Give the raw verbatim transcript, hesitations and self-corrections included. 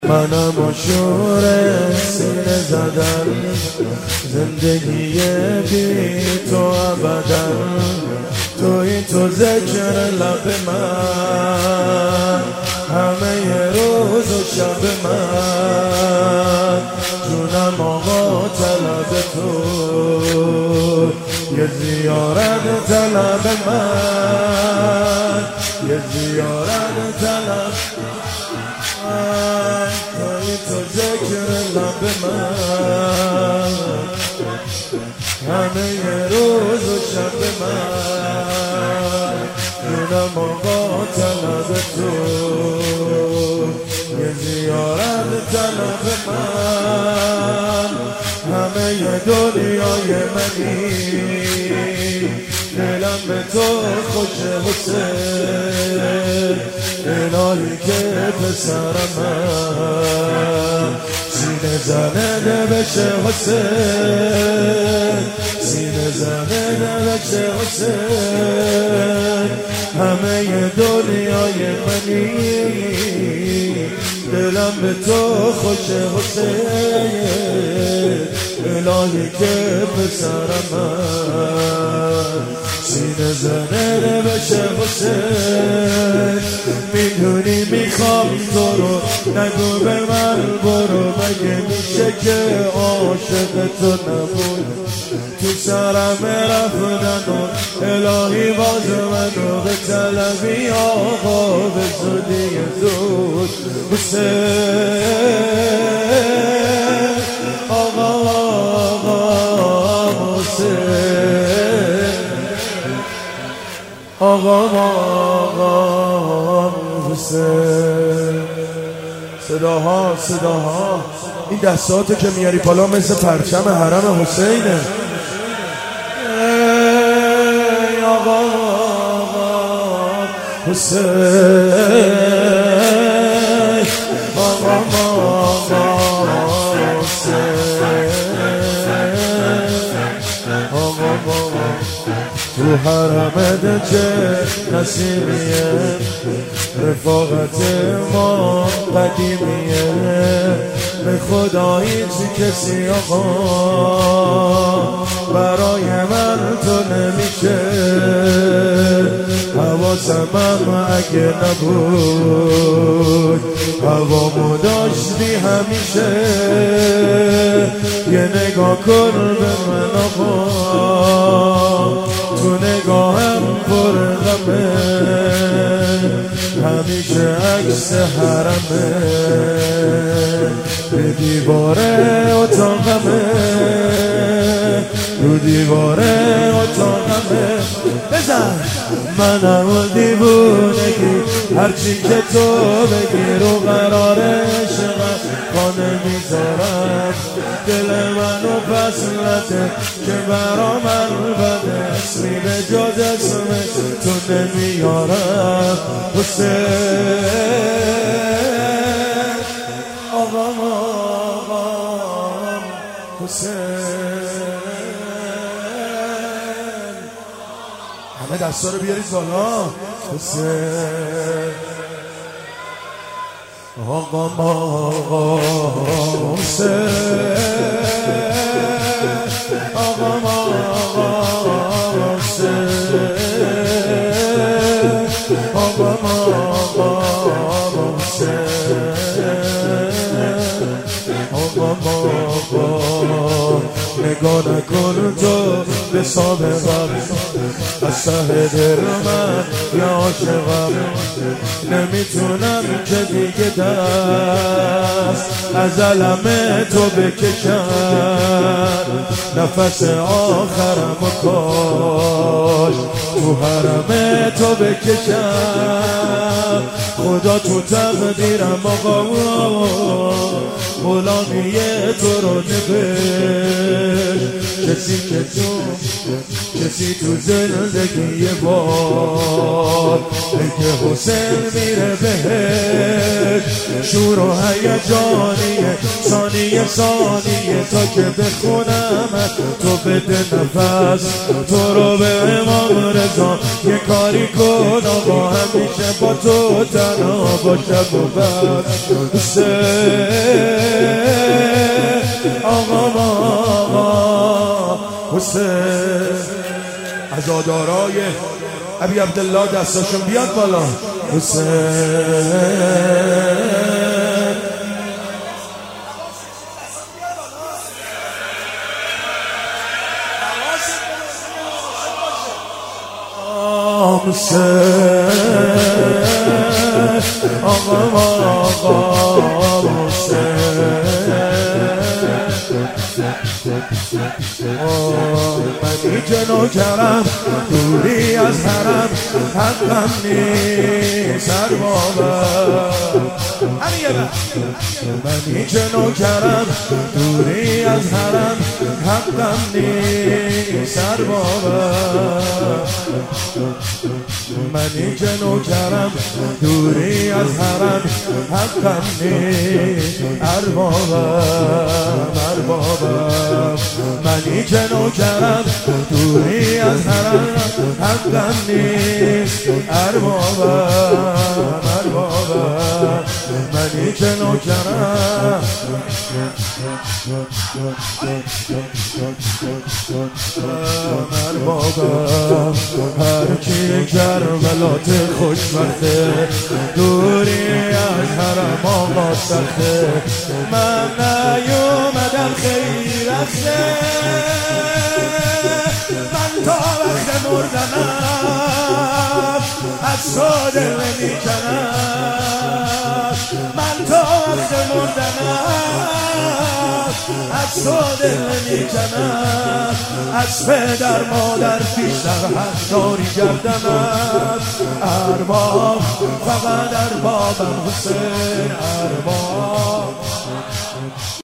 منم و شور سینه زدن، زندگی بی تو ابدا، توی تو ذکر لب من، همه ی روز و شب من، جونم آقا طلب تو، یه زیارت طلب من، یه زیارت طلب من، توی تو ذکر لب من، همه ی روز و شب من، جونم آقا طلب تو، یه زیارت طلب من، همه ی دنیای منی، دلم به تو خوش حسین، الهی که پسر من سینه زنه بشه حسین، سینه زنه بشه حسین، همه ی دنیای منی، دلم به تو خوش حسین، الهی که پسر من سینه زنه بشه حسین. میدونی میخوام تو رو، نگو به من برو، مگه میشه که عاشق تو نبود، تو سرم رفتن و الهی باز منو به طلبی آقا، به زودی زود حسین، آقا آقا حسین، آقا آقا حسین. صداها صداها این دستاتو که میاری بالا مثل پرچم حرم حسینه. ای آقا آقا حسین، آقا آقا حسین، آقا تو حرمت چه نسیمیه، رفاقت ما قدیمیه، به خدا هیچ کسی آقا برای من تو نمیشه، حواسم اگه نبود هوامو داشتی همیشه، یه نگاه کن به من آقا، تو نگاهم پر غمه، همیشه عکس حرمه، به دیوار اتاقمه، رو دیوار اتاقمه. بزن منم و دیوونگی، هرچی که تو بگی رو قرار عشقم خانه میذارم، دل منو پسلته که برا من بده، اسمی به جز اسم تو نمیارم حسین، آقا آقا حسین. همه دستا رو بیارید بالا. حسین آقا آقا حسین، آقا آقا حسین، آقا آقا حسین، آقا آقا. نگاه نکن تو به سابقم، از ته دل من یا عاشقم، نمیتونم که دیگه دست از علم تو بکشم، نفس آخرم و کاش تو حرم تو بکشم، خدا تو تقدیرم آقا غلامی تو رو نبشت، کسی که تو کسی تو زندگی یه بار بگه حسین میره بهش، شور و هیجانیه ثانیه ثانیه تا که بخونم تو بده نفس تو رو به امام رضا یه کاری کن آقا همیشه با تو تنها باشم و بس حسین آقا آقا حسین عزادارای ابی عبدالله دستاشون بیاد بالا حسین حسین آقا آقا حسین منی که نوکرم دوری از حرم حقم نیست اربابم منی که نوکرم دوری از حرم حقم نیست اربابم منی که نوکرم دوری از حرم حقم نیست اربابم اربابم منی که نوکرم دوری از حرم حقم نیست اربابم اربابم منی که نوکرم اربابم هر کی کربلات خوشبخته دوری از حرم آقا سخته من نیومدم خیلی رخته من تا وقت مردنم از تو دل نمیکنم من تا وقت مردنم از تو دل نمیکنم از پدر مادر بیشتر حق داری گردنم ارباب فقط اربابم حسین ارباب